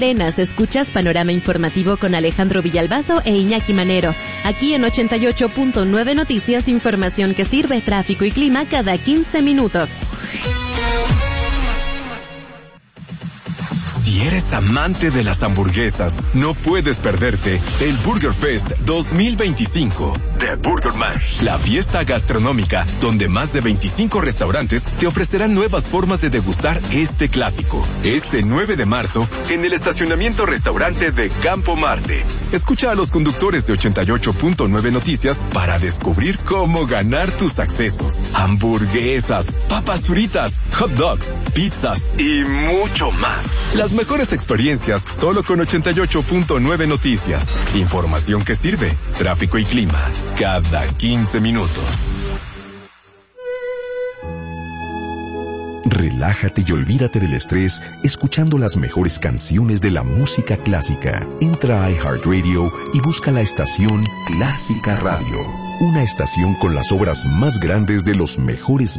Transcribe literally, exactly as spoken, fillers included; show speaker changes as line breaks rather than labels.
Arenas, escuchas Panorama Informativo con Alejandro Villalbazo e Iñaki Manero. Aquí en ochenta y ocho punto nueve Noticias, información que sirve, tráfico y clima cada quince minutos.
Si eres amante de las hamburguesas, no puedes perderte el Burger Fest dos mil veinticinco de Burger Mash, la fiesta gastronómica donde más de veinticinco restaurantes te ofrecerán nuevas formas de degustar este clásico. Este nueve de marzo, en el estacionamiento restaurante de Campo Marte. Escucha a los conductores de ochenta y ocho punto nueve Noticias para descubrir cómo ganar tus accesos. Hamburguesas, papas fritas, hot dogs, pizzas y mucho más. Las mejores experiencias solo con ochenta y ocho punto nueve Noticias. Información que sirve, tráfico y clima, cada quince minutos.
Relájate y olvídate del estrés escuchando las mejores canciones de la música clásica. Entra a iHeartRadio y busca la estación Clásica Radio. Una estación con las obras más grandes de los mejores